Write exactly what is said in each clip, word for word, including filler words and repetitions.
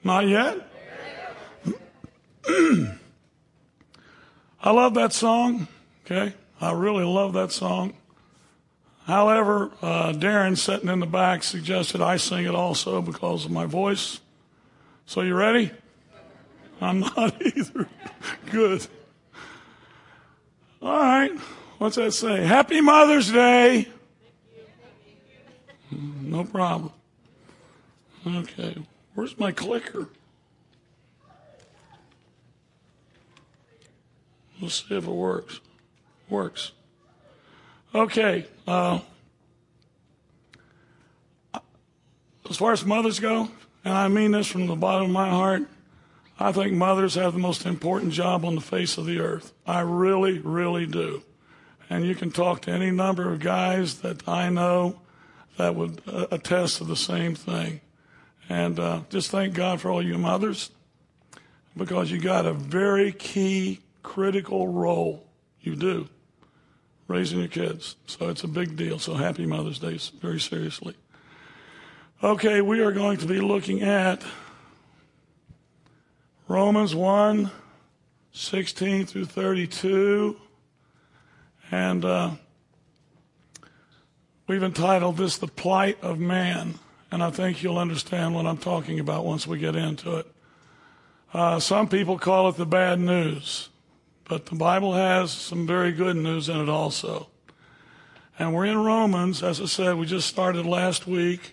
Not yet? I love that song, okay? I really love that song. However, uh, Darren sitting in the back suggested I sing it also because of my voice. So you ready? I'm not either. Good. All right. What's that say? Happy Mother's Day. No problem. Okay. Where's my clicker? Let's see if it works. Works. Okay. Uh, as far as mothers go, and I mean this from the bottom of my heart, I think mothers have the most important job on the face of the earth. I really, really do. And you can talk to any number of guys that I know that would uh, attest to the same thing. And uh, just thank God for all you mothers, because you got a very key, critical role. You do. Raising your kids. So it's a big deal. So happy Mother's Day, very seriously. Okay, we are going to be looking at Romans one, sixteen through thirty-two. And uh, we've entitled this The Plight of Man. And I think you'll understand what I'm talking about once we get into it. Uh, some people call it the bad news. But the Bible has some very good news in it also. And we're in Romans. As I said, we just started last week.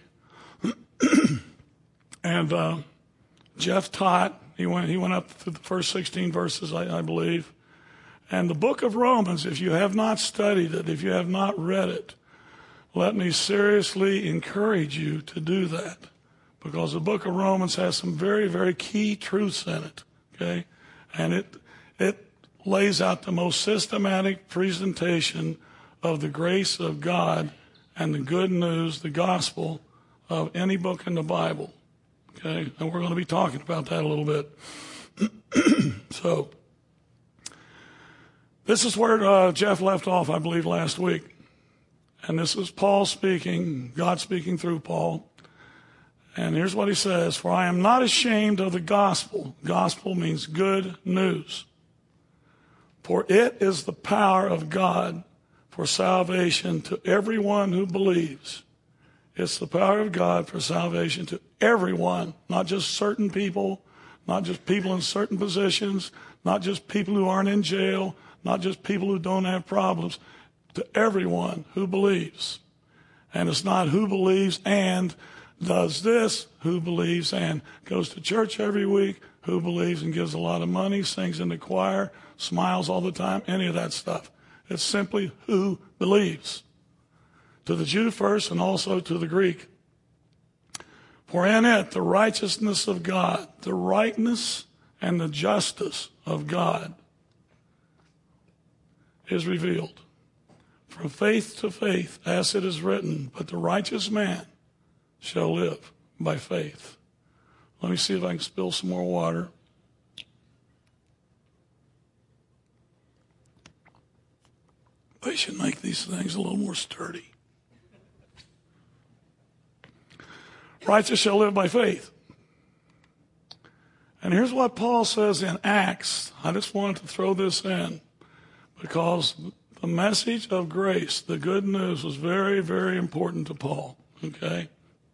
and uh, Jeff taught. He went, he went up through the first sixteen verses, I, I believe. And the book of Romans, if you have not studied it, if you have not read it, let me seriously encourage you to do that. Because the book of Romans has some very, very key truths in it. Okay? And it it lays out the most systematic presentation of the grace of God and the good news, the gospel, of any book in the Bible. Okay? And we're going to be talking about that a little bit. So, this is where uh, Jeff left off, I believe, last week. And this is Paul speaking, God speaking through Paul. And here's what he says: For I am not ashamed of the gospel. Gospel means good news. For it is the power of God for salvation to everyone who believes. It's the power of God for salvation to everyone, not just certain people, not just people in certain positions, not just people who aren't in jail, not just people who don't have problems, to everyone who believes. And it's not who believes and does this, who believes and goes to church every week, who believes and gives a lot of money, sings in the choir, smiles all the time, any of that stuff. It's simply who believes. To the Jew first and also to the Greek. For in it the righteousness of God, the rightness and the justice of God is revealed. From faith to faith, as it is written, but the righteous man shall live by faith. Let me see if I can spill some more water. I should make these things a little more sturdy. Righteous shall live by faith. And here's what Paul says in Acts. I just wanted to throw this in because the message of grace, the good news, was very, very important to Paul. Okay?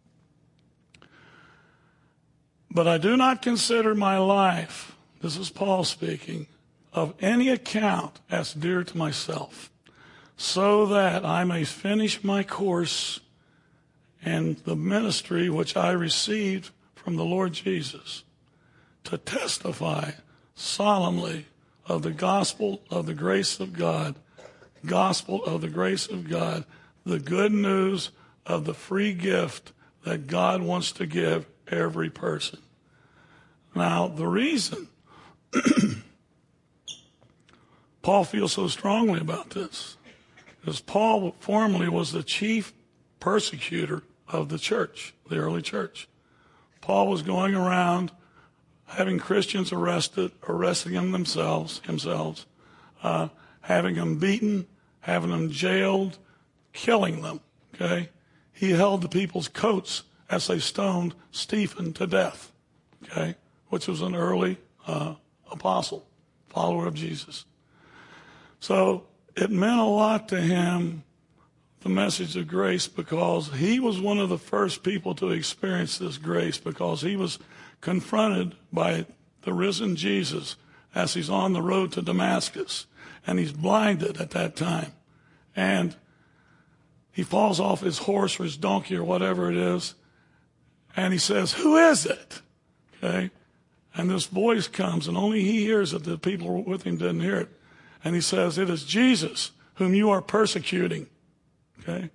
But I do not consider my life, this is Paul speaking, of any account as dear to myself, so that I may finish my course and the ministry which I received from the Lord Jesus, to testify solemnly of the gospel of the grace of God, gospel of the grace of God, the good news of the free gift that God wants to give every person. Now, the reason Paul feels so strongly about this is Paul formerly was the chief persecutor of the church, the early church. Paul was going around having Christians arrested, arresting them themselves, themselves, uh, having them beaten, having them jailed, killing them, okay? He held the people's coats as they stoned Stephen to death, okay, which was an early uh, apostle, follower of Jesus. So it meant a lot to him, the message of grace, because he was one of the first people to experience this grace, because he was confronted by the risen Jesus as he's on the road to Damascus, and he's blinded at that time. And he falls off his horse or his donkey or whatever it is, and he says, "Who is it?" Okay? And this voice comes, and only he hears it. The people with him didn't hear it. And he says, "It is Jesus whom you are persecuting." Okay?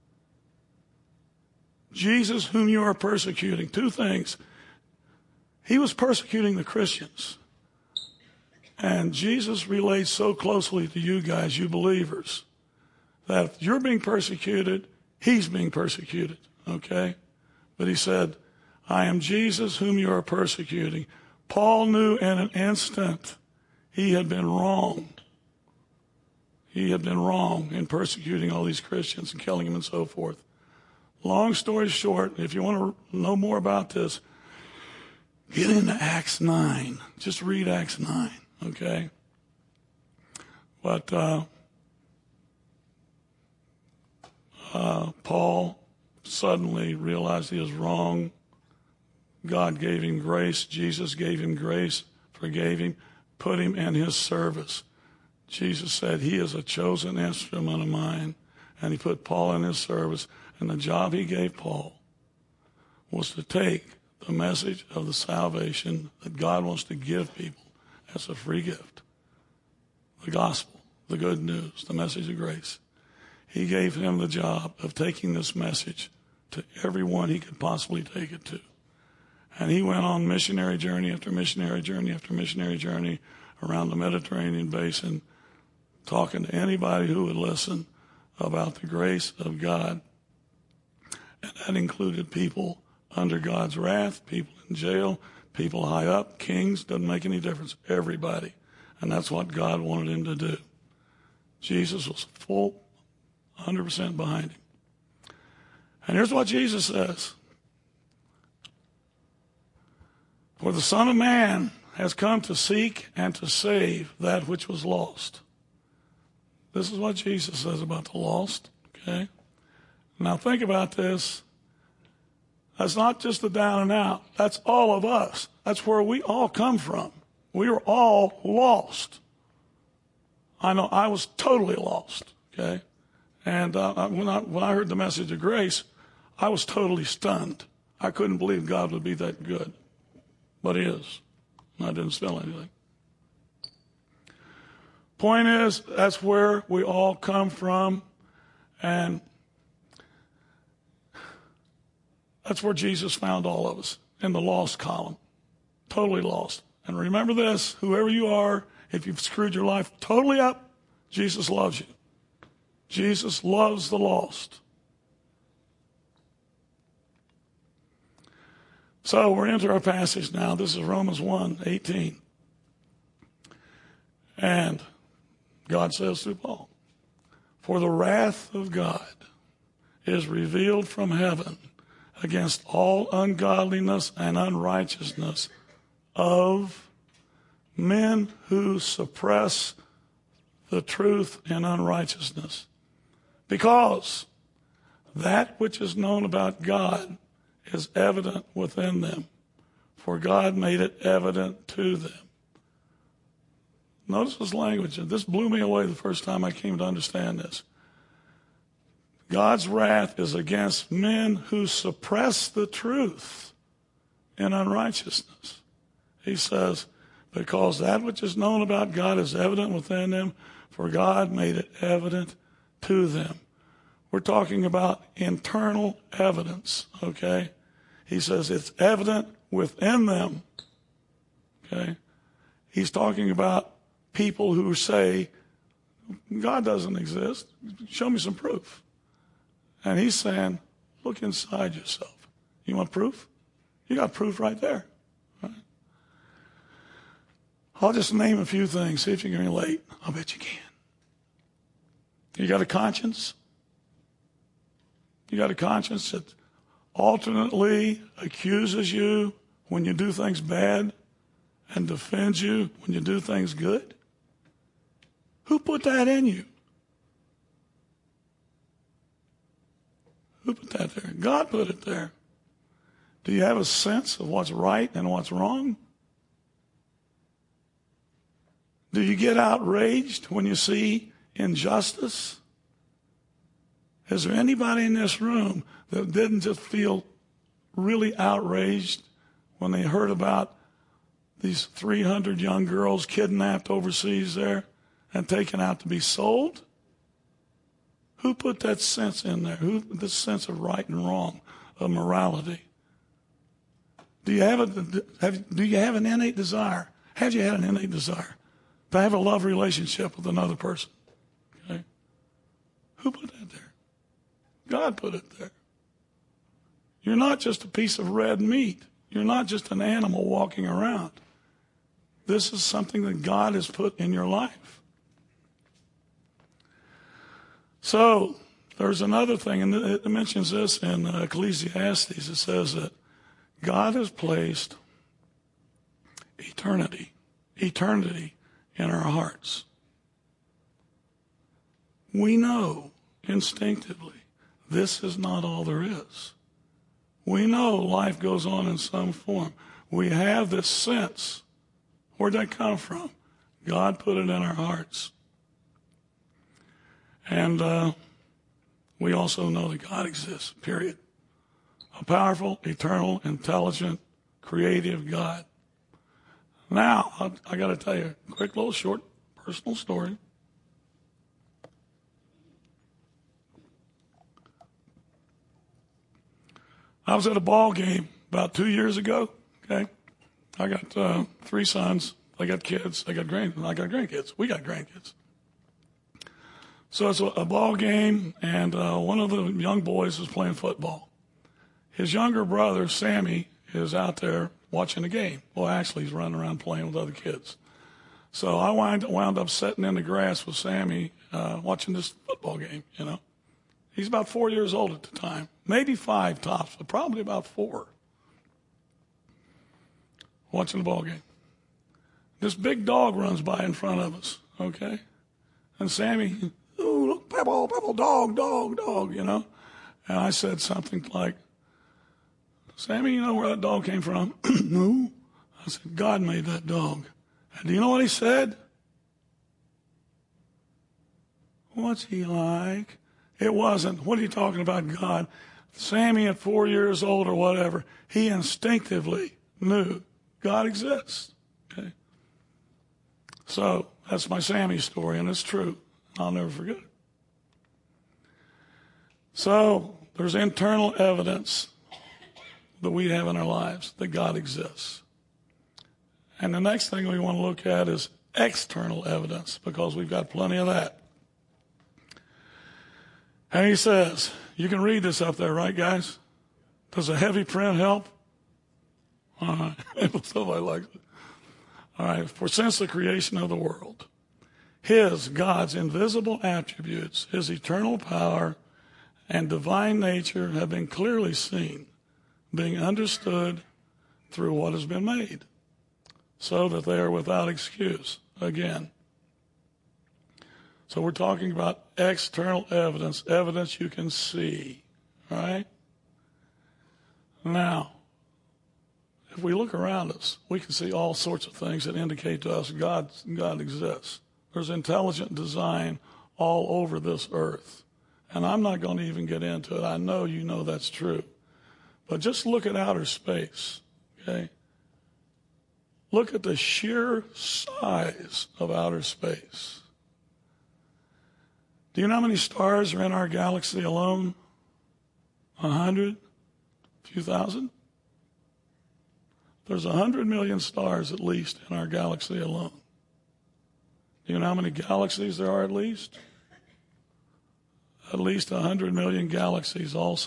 Jesus whom you are persecuting. Two things. He was persecuting the Christians. And Jesus relates so closely to you guys, you believers, that if you're being persecuted, he's being persecuted. Okay? But he said, "I am Jesus whom you are persecuting." Paul knew in an instant he had been wrong. He had been wrong in persecuting all these Christians and killing them and so forth. Long story short, if you want to know more about this, get into Acts nine. Just read Acts nine, okay? But uh, uh, Paul suddenly realized he was wrong. God gave him grace. Jesus gave him grace, forgave him, put him in his service. Jesus said, "He is a chosen instrument of mine." And he put Paul in his service. And the job he gave Paul was to take the message of the salvation that God wants to give people as a free gift, the gospel, the good news, the message of grace. He gave him the job of taking this message to everyone he could possibly take it to. And he went on missionary journey after missionary journey after missionary journey around the Mediterranean basin, talking to anybody who would listen about the grace of God. And that included people under God's wrath, people in jail, people high up, kings, doesn't make any difference, everybody. And that's what God wanted him to do. Jesus was full, one hundred percent behind him. And here's what Jesus says. "For the Son of Man has come to seek and to save that which was lost." This is what Jesus says about the lost, okay? Now think about this. That's not just the down and out. That's all of us. That's where we all come from. We were all lost. I know I was totally lost, okay? And uh, when I when I heard the message of grace, I was totally stunned. I couldn't believe God would be that good. But he is. And I didn't spell anything. Point is, that's where we all come from. And that's where Jesus found all of us, in the lost column. Totally lost. And remember this, whoever you are, if you've screwed your life totally up, Jesus loves you. Jesus loves the lost. So we're into our passage now. This is Romans one eighteen. And God says through Paul, "For the wrath of God is revealed from heaven against all ungodliness and unrighteousness of men who suppress the truth in unrighteousness. Because that which is known about God is evident within them, for God made it evident to them." Notice this language. This blew me away the first time I came to understand this. God's wrath is against men who suppress the truth in unrighteousness. He says, because that which is known about God is evident within them, for God made it evident to them. We're talking about internal evidence, okay? He says it's evident within them, okay? He's talking about people who say, God doesn't exist. Show me some proof. And he's saying, look inside yourself. You want proof? You got proof right there. Right? I'll just name a few things, see if you can relate. I'll bet you can. You got a conscience? You got a conscience that alternately accuses you when you do things bad and defend you when you do things good? Who put that in you? Who put that there? God put it there. Do you have a sense of what's right and what's wrong? Do you get outraged when you see injustice? Is there anybody in this room that didn't just feel really outraged when they heard about these three hundred young girls kidnapped overseas there and taken out to be sold? Who put that sense in there? Who this sense of right and wrong, of morality? Do you have a have, do you have an innate desire? Have you had an innate desire to have a love relationship with another person? Okay. Who put that there? God put it there. You're not just a piece of red meat. You're not just an animal walking around. This is something that God has put in your life. So there's another thing, and it mentions this in Ecclesiastes. It says that God has placed eternity, eternity in our hearts. We know instinctively this is not all there is. We know life goes on in some form. We have this sense. Where'd that come from? God put it in our hearts. And uh, we also know that God exists, period. A powerful, eternal, intelligent, creative God. Now, I, I got to tell you a quick little short personal story. I was at a ball game about two years ago. Okay, I got uh, three sons. They got kids. They got grand. I got grandkids. We got grandkids. So it's a, a ball game, and uh, one of the young boys is playing football. His younger brother, Sammy, is out there watching the game. Well, actually, he's running around playing with other kids. So I wind, wound up sitting in the grass with Sammy uh, watching this football game, you know. He's about four years old at the time. Maybe five tops, but probably about four. Watching the ball game. This big dog runs by in front of us, okay? And Sammy, oh, look, Pebble, Pebble, dog, dog, dog, you know? And I said something like, Sammy, you know where that dog came from? No. I said, God made that dog. And do you know what he said? What's he like? It wasn't, what are you talking about, God? Sammy at four years old or whatever, he instinctively knew God exists. Okay? So that's my Sammy story, and it's true. I'll never forget it. So there's internal evidence that we have in our lives that God exists. And the next thing we want to look at is external evidence, because we've got plenty of that. And he says, you can read this up there, right, guys? Does a heavy print help? All right. Somebody likes it. All right. For since the creation of the world, his, God's invisible attributes, his eternal power and divine nature have been clearly seen, being understood through what has been made, so that they are without excuse. Again. So we're talking about external evidence, evidence you can see, right? Now, if we look around us, we can see all sorts of things that indicate to us God, God exists. There's intelligent design all over this earth. And I'm not going to even get into it. I know you know that's true. But just look at outer space, okay? Look at the sheer size of outer space. Do you know how many stars are in our galaxy alone? A hundred? A few thousand? There's a hundred million stars at least in our galaxy alone. Do you know how many galaxies there are at least? At least a hundred million galaxies also.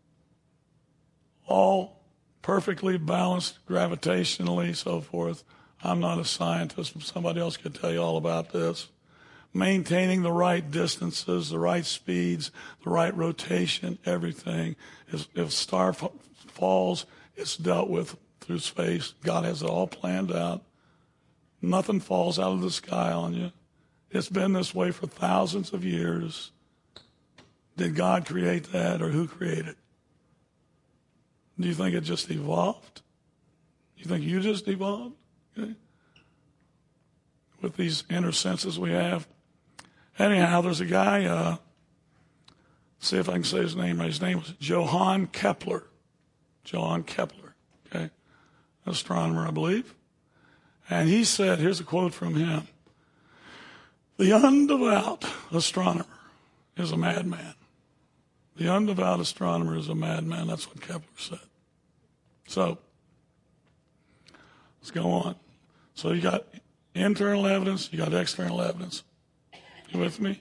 All perfectly balanced gravitationally, so forth. I'm not a scientist, but somebody else could tell you all about this. Maintaining the right distances, the right speeds, the right rotation, everything. If a star falls, it's dealt with through space. God has it all planned out. Nothing falls out of the sky on you. It's been this way for thousands of years. Did God create that, or who created it? Do you think it just evolved? You think you just evolved? Okay. With these inner senses we have. Anyhow, there's a guy, uh, see if I can say his name right. His name was Johann Kepler. Johann Kepler, okay? Astronomer, I believe. And he said, here's a quote from him: "The undevout astronomer is a madman." The undevout astronomer is a madman. That's what Kepler said. So, let's go on. So you got internal evidence, you got external evidence. You with me?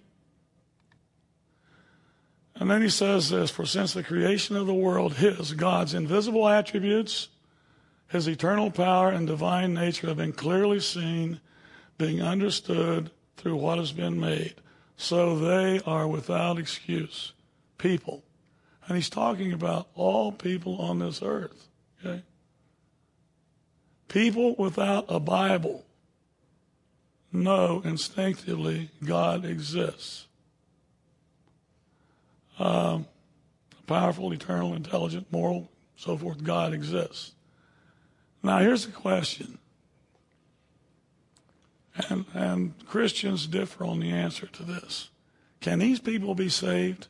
And then he says this: "For since the creation of the world, his, God's invisible attributes, his eternal power and divine nature have been clearly seen, being understood through what has been made. So they are without excuse." People. And he's talking about all people on this earth. Okay? People without a Bible know instinctively God exists. Um, powerful, eternal, intelligent, moral, so forth, God exists. Now here's the question. And, and Christians differ on the answer to this. Can these people be saved?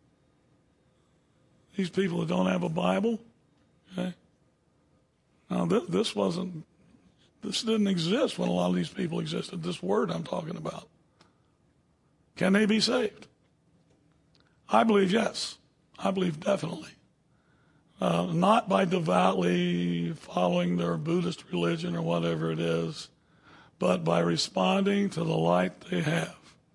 These people that don't have a Bible? Okay. Now th- this wasn't, this didn't exist when a lot of these people existed. This word I'm talking about. Can they be saved? I believe yes. I believe definitely. Uh, not by devoutly following their Buddhist religion or whatever it is, but by responding to the light they have.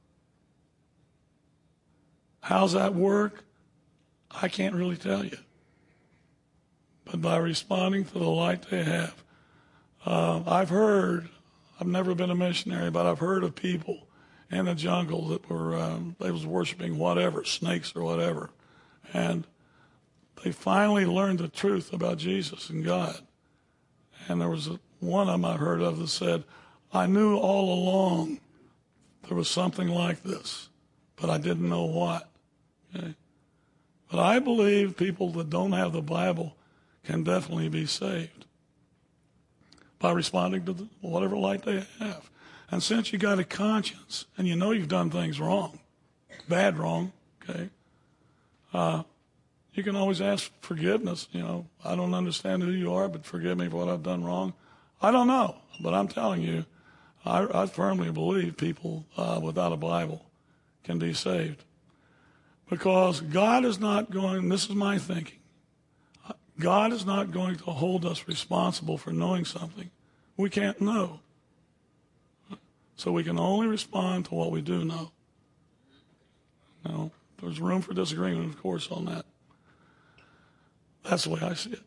How's that work? I can't really tell you. But by responding to the light they have. Uh, I've heard, I've never been a missionary, but I've heard of people in the jungle that were, um, they was worshiping whatever, snakes or whatever. And they finally learned the truth about Jesus and God. And there was a, one of them I heard of that said, "I knew all along there was something like this, but I didn't know what." Okay? But I believe people that don't have the Bible can definitely be saved by responding to the, whatever light they have. And since you got a conscience and you know you've done things wrong, bad wrong, okay, uh, you can always ask forgiveness. You know, I don't understand who you are, but forgive me for what I've done wrong. I don't know, but I'm telling you, I, I firmly believe people uh, without a Bible can be saved. Because God is not going, this is my thinking, God is not going to hold us responsible for knowing something we can't know. So we can only respond to what we do know. Now, there's room for disagreement, of course, on that. That's the way I see it.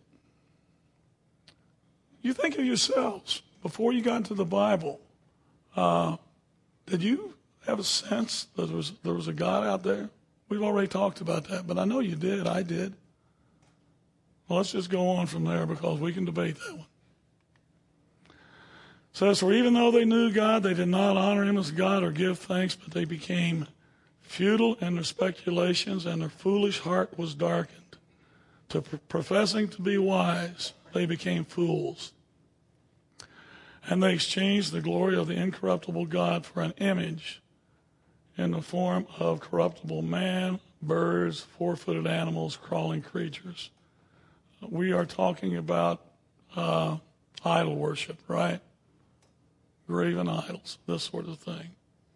You think of yourselves, before you got into the Bible, uh, did you have a sense that there was, there was a God out there? We've already talked about that, but I know you did. I did. Well, let's just go on from there because we can debate that one. It says, "For even though they knew God, they did not honor him as God or give thanks, but they became futile in their speculations, and their foolish heart was darkened. To p- professing to be wise, they became fools. And they exchanged the glory of the incorruptible God for an image in the form of corruptible man, birds, four-footed animals, crawling creatures." We are talking about uh, idol worship, right? Graven idols, this sort of thing.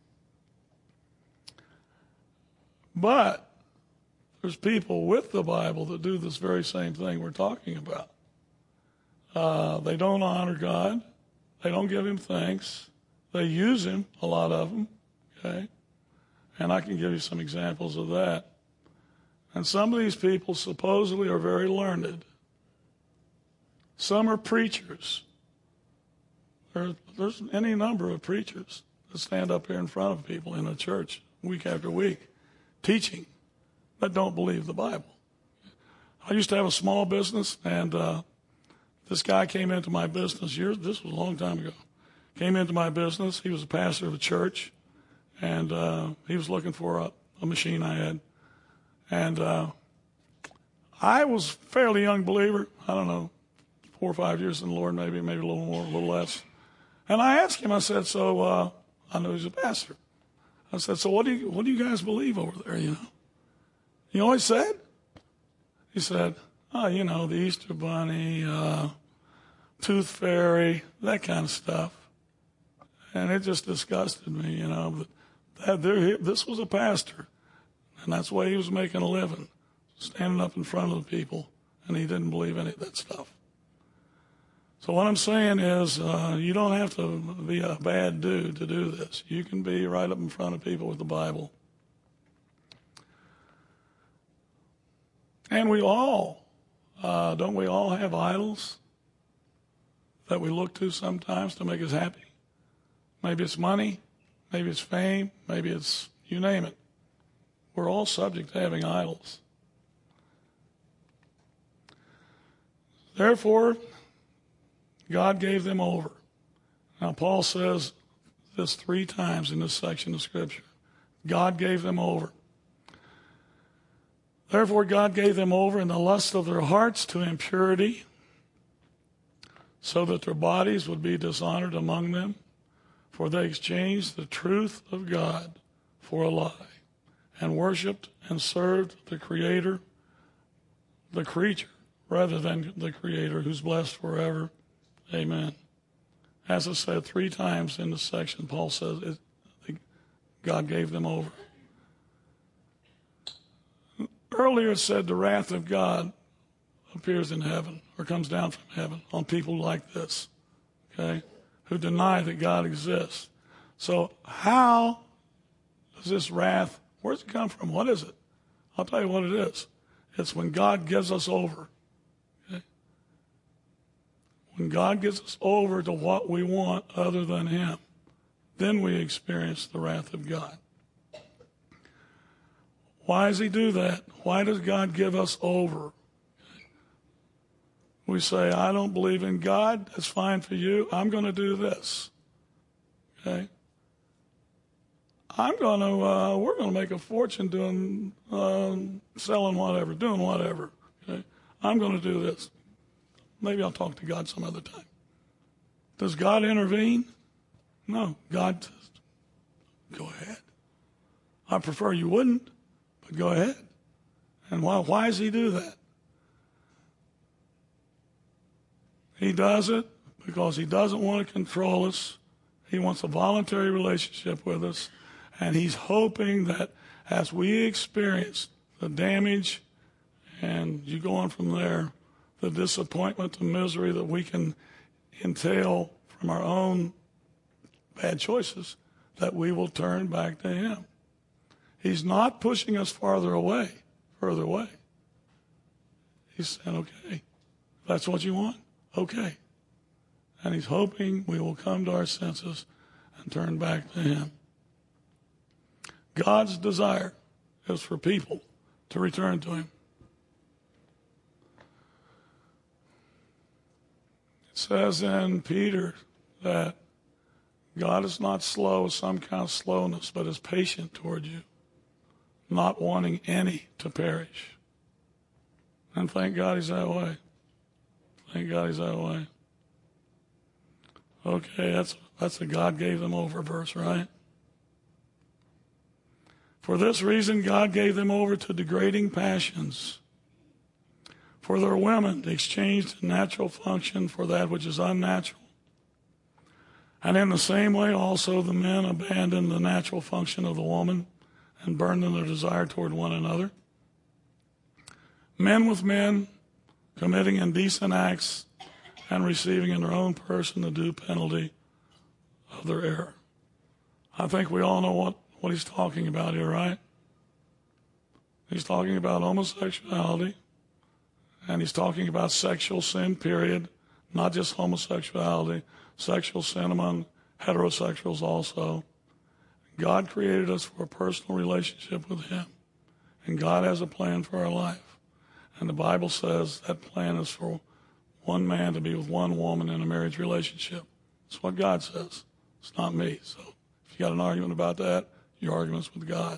But there's people with the Bible that do this very same thing we're talking about. Uh, they don't honor God. They don't give him thanks. They use him, a lot of them, okay? And I can give you some examples of that. And some of these people supposedly are very learned. Some are preachers. There, there's any number of preachers that stand up here in front of people in a church week after week teaching that don't believe the Bible. I used to have a small business, and uh, This guy came into my business years, this was a long time ago. Came into my business. He was a pastor of a church, and uh, he was looking for a, a machine I had. And uh, I was a fairly young believer. I don't know, four or five years in the Lord, maybe, maybe a little more, a little less. And I asked him, I said, so uh, I know he's a pastor. I said, so what do you what do you guys believe over there, you know? You know what he said? He said, oh, you know, the Easter Bunny, uh, Tooth Fairy, that kind of stuff. And it just disgusted me, you know. But that there, this was a pastor, and that's the way he was making a living, standing up in front of the people, and he didn't believe any of that stuff. So what I'm saying is, uh, you don't have to be a bad dude to do this. You can be right up in front of people with the Bible. And we all, uh, don't we all have idols that we look to sometimes to make us happy? Maybe it's money, maybe it's fame, maybe it's, you name it. We're all subject to having idols. Therefore, God gave them over. Now, Paul says this three times in this section of Scripture. God gave them over. Therefore, God gave them over in the lust of their hearts to impurity, so that their bodies would be dishonored among them. For they exchanged the truth of God for a lie, and worshipped and served the Creator, the creature, rather than the Creator, who's blessed forever. Amen. As I said three times in this section, Paul says it, God gave them over. Earlier it said the wrath of God appears in heaven, or comes down from heaven on people like this, okay, who deny that God exists. So how does this wrath, where does it come from? What is it? I'll tell you what it is. It's when God gives us over. Okay? When God gives us over to what we want other than Him, then we experience the wrath of God. Why does He do that? Why does God give us over? We say, I don't believe in God. That's fine for you. I'm going to do this. Okay? I'm going to, uh, we're going to make a fortune doing, um, selling whatever, doing whatever. Okay? I'm going to do this. Maybe I'll talk to God some other time. Does God intervene? No. God says, go ahead. I prefer you wouldn't, but go ahead. And why, why does He do that? He does it because He doesn't want to control us. He wants a voluntary relationship with us. And He's hoping that as we experience the damage, and you go on from there, the disappointment, the misery that we can entail from our own bad choices, that we will turn back to Him. He's not pushing us farther away, further away. He's saying, okay, if that's what you want, okay. And He's hoping we will come to our senses and turn back to Him. God's desire is for people to return to Him. It says in Peter that God is not slow with some kind of slowness, but is patient toward you, not wanting any to perish. And thank God He's that way. Thank God He's that way. Okay, that's that's a God gave them over verse, right? For this reason, God gave them over to degrading passions. For their women exchanged the natural function for that which is unnatural. And in the same way, also the men abandoned the natural function of the woman and burned in their desire toward one another. Men with men, committing indecent acts and receiving in their own person the due penalty of their error. I think we all know what, what he's talking about here, right? He's talking about homosexuality, and he's talking about sexual sin, period, not just homosexuality, sexual sin among heterosexuals also. God created us for a personal relationship with Him, and God has a plan for our life. And the Bible says that plan is for one man to be with one woman in a marriage relationship. That's what God says. It's not me. So if you got an argument about that, your argument's with God.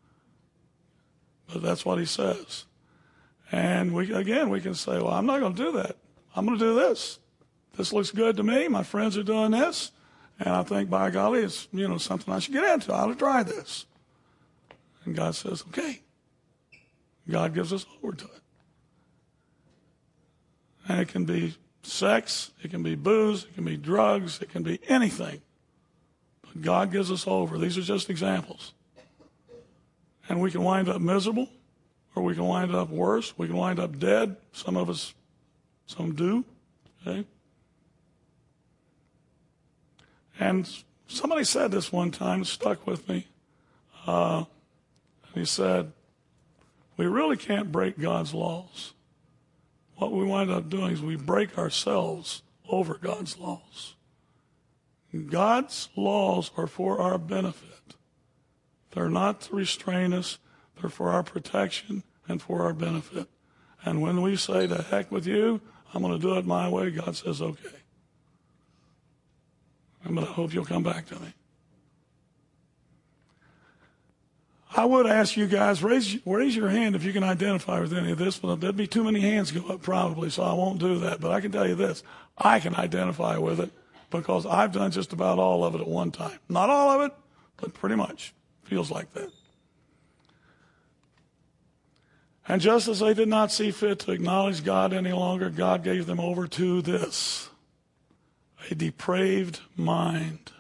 But that's what he says. And we again, we can say, well, I'm not going to do that. I'm going to do this. This looks good to me. My friends are doing this. And I think, by golly, it's, you know, something I should get into. I ought to try this. And God says, okay. God gives us over to it. And it can be sex, it can be booze, it can be drugs, it can be anything. But God gives us over. These are just examples. And we can wind up miserable, or we can wind up worse. We can wind up dead. Some of us, some do. Okay? And somebody said this one time, it stuck with me. Uh, and he said, we really can't break God's laws. What we wind up doing is we break ourselves over God's laws. God's laws are for our benefit. They're not to restrain us. They're for our protection and for our benefit. And when we say, to heck with you, I'm going to do it my way, God says, okay. But I hope you'll come back to me. I would ask you guys, raise, raise your hand if you can identify with any of this. But there'd be too many hands go up probably, so I won't do that. But I can tell you this. I can identify with it because I've done just about all of it at one time. Not all of it, but pretty much. Feels like that. And just as they did not see fit to acknowledge God any longer, God gave them over to this, a depraved mind,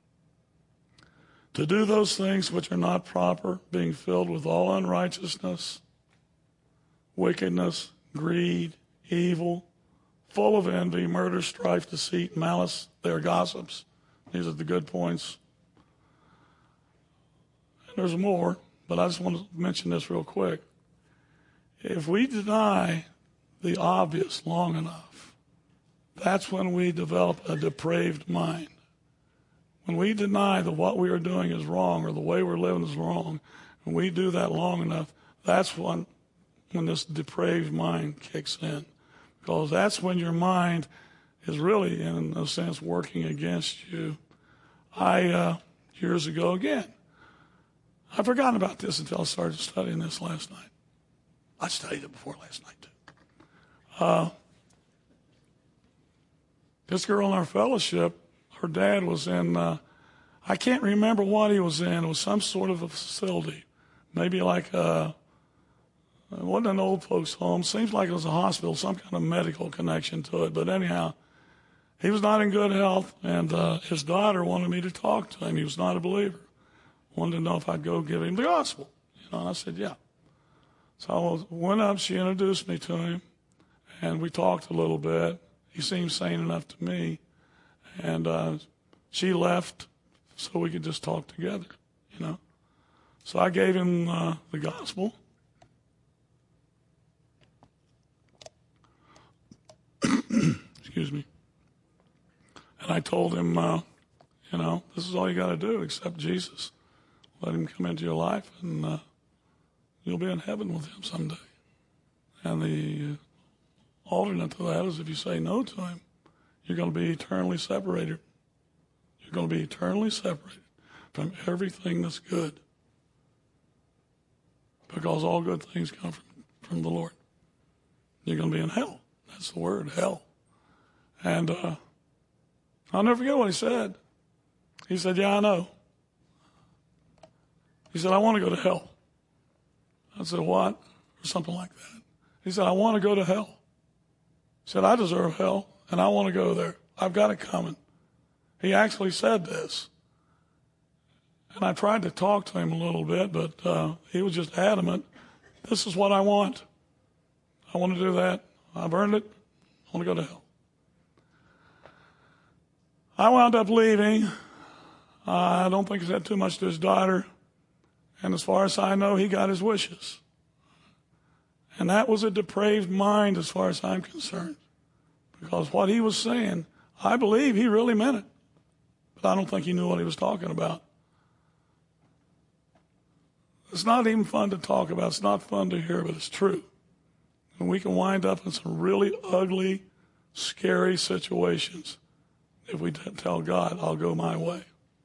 to do those things which are not proper, being filled with all unrighteousness, wickedness, greed, evil, full of envy, murder, strife, deceit, malice. They are gossips. These are the good points. And there's more, but I just want to mention this real quick. If we deny the obvious long enough, that's when we develop a depraved mind. When we deny that what we are doing is wrong or the way we're living is wrong, and we do that long enough, that's when, when this depraved mind kicks in. Because that's when your mind is really, in a sense, working against you. I, uh, years ago, again, I'd forgotten about this until I started studying this last night. I studied it before last night, too. Uh, this girl in our fellowship, her dad was in, uh, I can't remember what he was in. It was some sort of a facility. Maybe like a, it wasn't an old folks' home. Seems like it was a hospital, some kind of medical connection to it. But anyhow, he was not in good health, and uh, his daughter wanted me to talk to him. He was not a believer. Wanted to know if I'd go give him the gospel. You know, and I said, yeah. So I went up, she introduced me to him, and we talked a little bit. He seemed sane enough to me. And uh, she left so we could just talk together, you know. So I gave him uh, the gospel. Excuse me. And I told him, uh, you know, this is all you got to do, accept Jesus. Let him come into your life, and uh, you'll be in heaven with him someday. And the alternate to that is if you say no to him, you're going to be eternally separated. You're going to be eternally separated from everything that's good. Because all good things come from, from the Lord. You're going to be in hell. That's the word, hell. And uh, I'll never forget what he said. He said, yeah, I know. He said, I want to go to hell. I said, what? Or something like that. He said, I want to go to hell. He said, I deserve hell, and I want to go there. I've got it coming. He actually said this. And I tried to talk to him a little bit, but uh, he was just adamant. This is what I want. I want to do that. I've earned it. I want to go to hell. I wound up leaving. Uh, I don't think he said too much to his daughter. And as far as I know, he got his wishes. And that was a depraved mind as far as I'm concerned. Because what he was saying, I believe he really meant it. But I don't think he knew what he was talking about. It's not even fun to talk about. It's not fun to hear, but it's true. And we can wind up in some really ugly scary situations if we tell God, I'll go my way.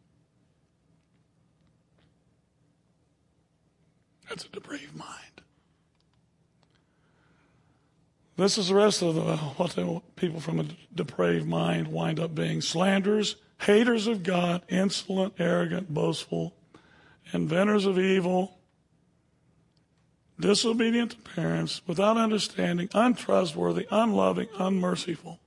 That's a depraved mind. This is the rest of the, what the people from a depraved mind wind up being. Slanderers, haters of God, insolent, arrogant, boastful, inventors of evil, disobedient to parents, without understanding, untrustworthy, unloving, unmerciful.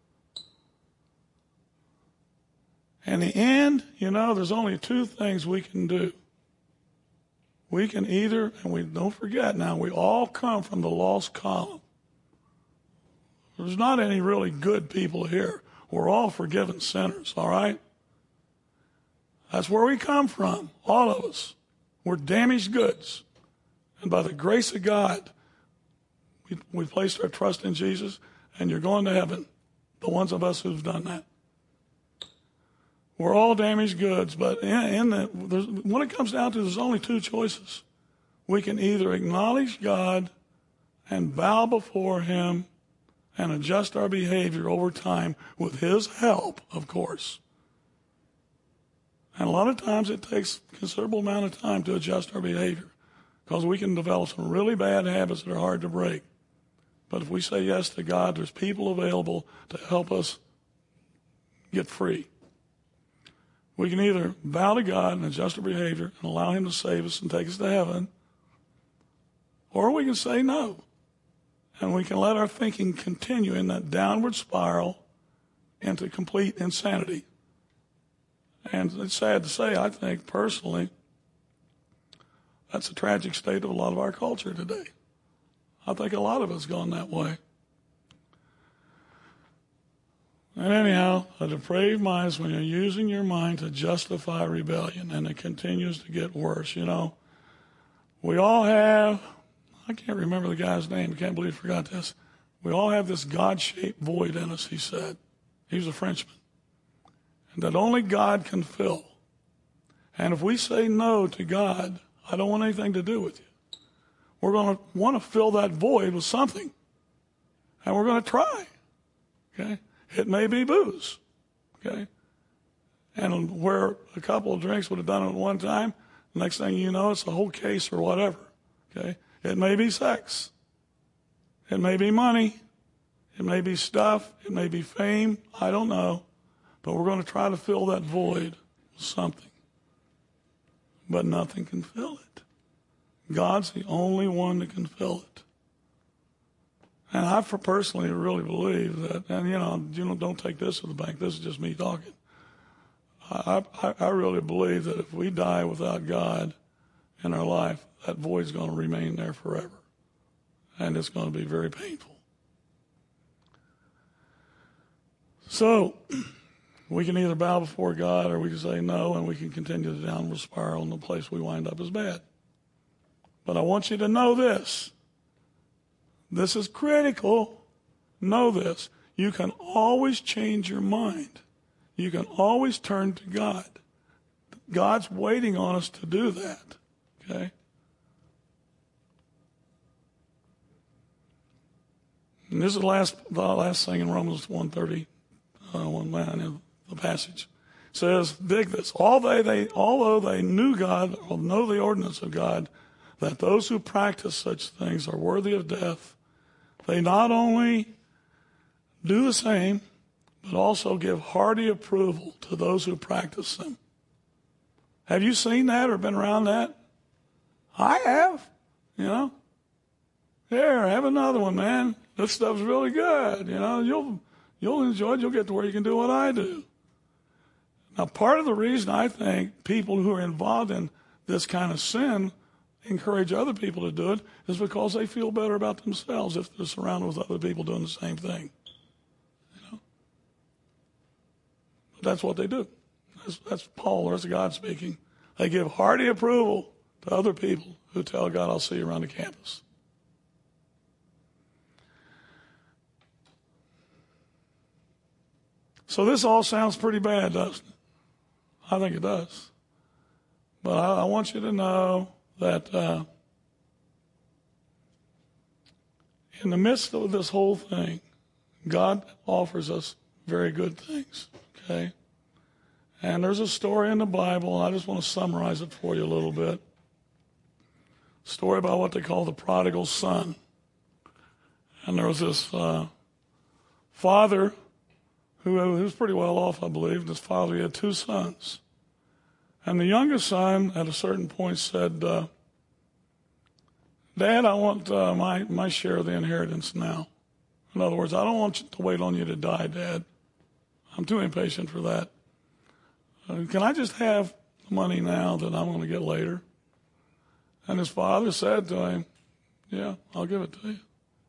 In the end, you know, there's only two things we can do. We can either, and we don't forget now, we all come from the lost column. There's not any really good people here. We're all forgiven sinners, all right? That's where we come from, all of us. We're damaged goods. And by the grace of God, we, we placed our trust in Jesus, and you're going to heaven, the ones of us who've done that. We're all damaged goods, but in, in the, there's, when it comes down to, there's only two choices. We can either acknowledge God and bow before Him and adjust our behavior over time with His help, of course. And a lot of times it takes a considerable amount of time to adjust our behavior because we can develop some really bad habits that are hard to break. But if we say yes to God, there's people available to help us get free. We can either bow to God and adjust our behavior and allow Him to save us and take us to heaven, or we can say no. And we can let our thinking continue in that downward spiral into complete insanity. And it's sad to say, I think personally, that's a tragic state of a lot of our culture today. I think a lot of us gone that way. And anyhow, a depraved mind is when you're using your mind to justify rebellion, and it continues to get worse. You know, we all have, I can't remember the guy's name, I can't believe I forgot this. We all have this God-shaped void in us, he said. He was a Frenchman. And that only God can fill. And if we say no to God, I don't want anything to do with you, we're going to want to fill that void with something. And we're going to try. Okay? It may be booze. Okay? And where a couple of drinks would have done it at one time, the next thing you know, it's a whole case or whatever. Okay? It may be sex. It may be money. It may be stuff. It may be fame. I don't know. But we're going to try to fill that void with something. But nothing can fill it. God's the only one that can fill it. And I personally really believe that, and you know, you know, don't take this to the bank. This is just me talking. I, I, I really believe that if we die without God in our life, that void's going to remain there forever. And it's going to be very painful. So, we can either bow before God or we can say no, and we can continue the downward spiral, and the place we wind up is bad. But I want you to know this. This is critical. Know this. You can always change your mind. You can always turn to God. God's waiting on us to do that. Okay? And this is the last, the last thing in Romans one thirty, uh, one line in the passage. It says, dig this. All they, they, although they knew God, or know the ordinance of God, that those who practice such things are worthy of death, they not only do the same, but also give hearty approval to those who practice them. Have you seen that or been around that? I have, you know. Here, have another one, man. This stuff's really good. You know, you'll you'll enjoy it. You'll get to where you can do what I do. Now, part of the reason I think people who are involved in this kind of sin encourage other people to do it is because they feel better about themselves if they're surrounded with other people doing the same thing. You know? But that's what they do. That's, that's Paul, or that's God speaking. They give hearty approval to other people who tell God, I'll see you around the campus. So this all sounds pretty bad, doesn't it? I think it does. But I, I want you to know that uh, in the midst of this whole thing, God offers us very good things, okay? And there's a story in the Bible, and I just want to summarize it for you a little bit. Story about what they call the prodigal son. And there was this uh, father who, who was pretty well off, I believe. This father, he had two sons. And the youngest son, at a certain point, said, uh, Dad, I want uh, my, my share of the inheritance now. In other words, I don't want to wait on you to die, Dad. I'm too impatient for that. Uh, can I just have the money now that I'm going to get later? And his father said to him, yeah, I'll give it to you.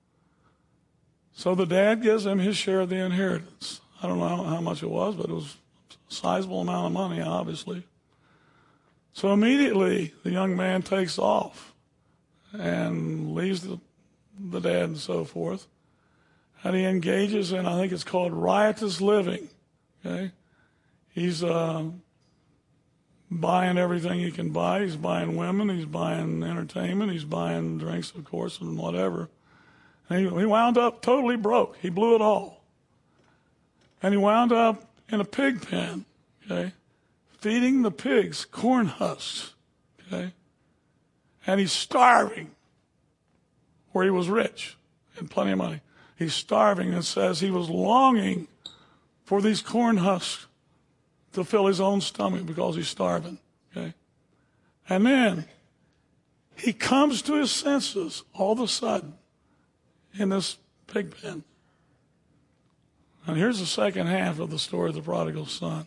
So the dad gives him his share of the inheritance. I don't know how much it was, but it was a sizable amount of money, obviously. So immediately the young man takes off and leaves the, the dad and so forth. And he engages in, I think it's called riotous living. Okay, he's uh, buying everything he can buy. He's buying women. He's buying entertainment. He's buying drinks, of course, and whatever. And he, he wound up totally broke. He blew it all. And he wound up in a pig pen, okay, feeding the pigs corn husks, okay. And he's starving where he was rich and plenty of money. He's starving. It says he was longing for these corn husks to fill his own stomach because he's starving, okay. And then he comes to his senses all of a sudden in this pig pen. And here's the second half of the story of the prodigal son.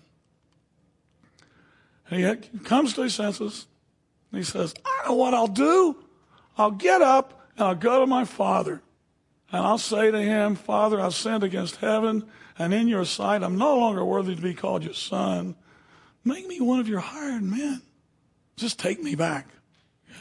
And he comes to his senses, and he says, I know what I'll do. I'll get up, and I'll go to my father. And I'll say to him, Father, I've sinned against heaven, and in your sight I'm no longer worthy to be called your son. Make me one of your hired men. Just take me back. Okay.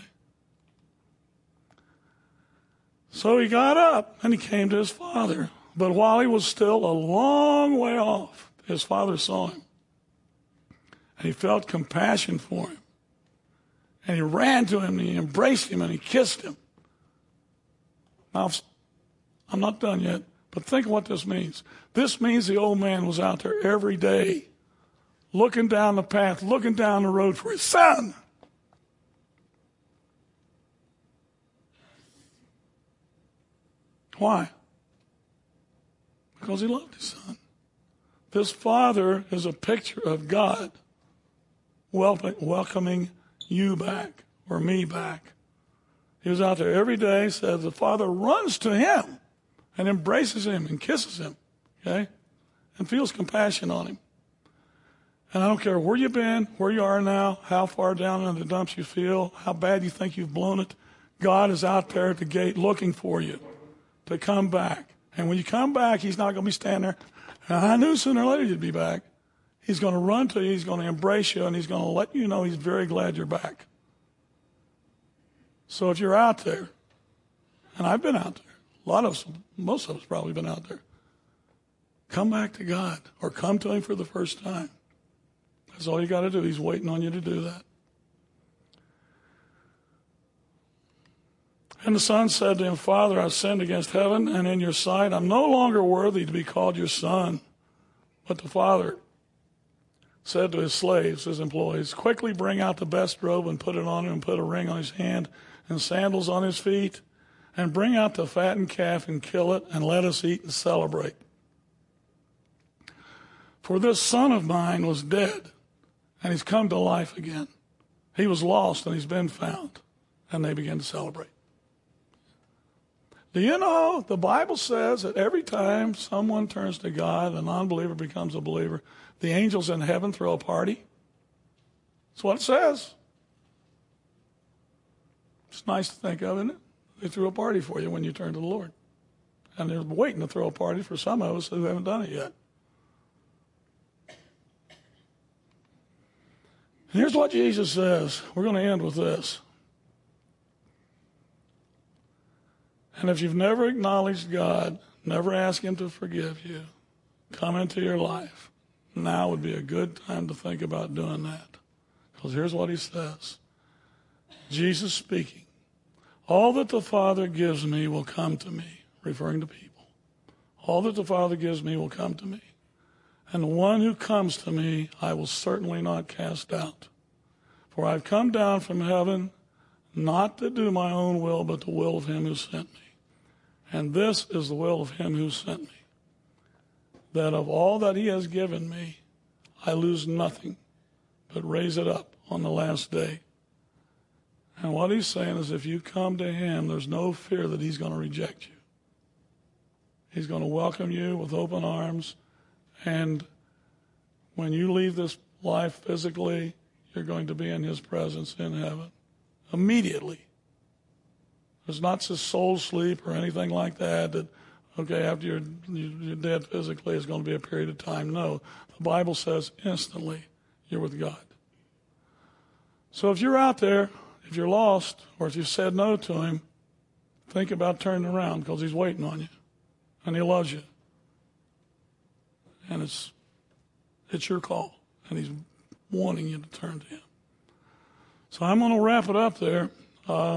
So he got up, and he came to his father. But while he was still a long way off, his father saw him. And he felt compassion for him. And he ran to him, and he embraced him, and he kissed him. Now, I'm not done yet, but think of what this means. This means the old man was out there every day, looking down the path, looking down the road for his son. Why? Because he loved his son. This father is a picture of God welcoming you back or me back. He was out there every day, says the father runs to him and embraces him and kisses him, okay, and feels compassion on him. And I don't care where you've been, where you are now, how far down in the dumps you feel, how bad you think you've blown it, God is out there at the gate looking for you to come back. And when you come back, he's not going to be standing there. I knew sooner or later you'd be back. He's going to run to you, he's going to embrace you, and he's going to let you know he's very glad you're back. So if you're out there, and I've been out there, a lot of us, most of us probably been out there, come back to God or come to him for the first time. That's all you got to do. He's waiting on you to do that. And the son said to him, Father, I've sinned against heaven and in your sight. I'm no longer worthy to be called your son. But the father said to his slaves, his employees, quickly bring out the best robe and put it on him, and put a ring on his hand and sandals on his feet, and bring out the fattened calf and kill it, and let us eat and celebrate. For this son of mine was dead, and he's come to life again. He was lost, and he's been found. And they began to celebrate. Do you know, the Bible says that every time someone turns to God, a non-believer becomes a believer, the angels in heaven throw a party? That's what it says. It's nice to think of, isn't it? They threw a party for you when you turn to the Lord. And they're waiting to throw a party for some of us who haven't done it yet. And here's what Jesus says. We're going to end with this. And if you've never acknowledged God, never asked him to forgive you, come into your life, now would be a good time to think about doing that. Because here's what he says. Jesus speaking. All that the Father gives me will come to me, referring to people. All that the Father gives me will come to me. And the one who comes to me, I will certainly not cast out. For I've come down from heaven not to do my own will, but the will of him who sent me. And this is the will of him who sent me, that of all that he has given me, I lose nothing, but raise it up on the last day. And what he's saying is if you come to him, there's no fear that he's going to reject you. He's going to welcome you with open arms. And when you leave this life physically, you're going to be in his presence in heaven immediately. There's not just soul sleep or anything like that, that, okay, after you're, you're dead physically, it's going to be a period of time. No, the Bible says instantly you're with God. So if you're out there, if you're lost, or if you've said no to him, think about turning around, because he's waiting on you, and he loves you. And it's it's your call, and he's wanting you to turn to him. So I'm going to wrap it up there. Uh,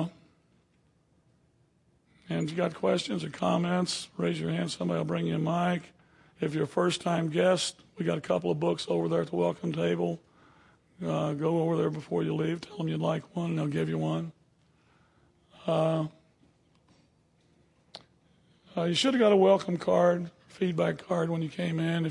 and if you got questions or comments, raise your hand. Somebody will bring you a mic. If you're a first-time guest, we got a couple of books over there at the welcome table. Uh, go over there before you leave. Tell them you'd like one, and they'll give you one. Uh, uh, you should have got a welcome card, feedback card when you came in.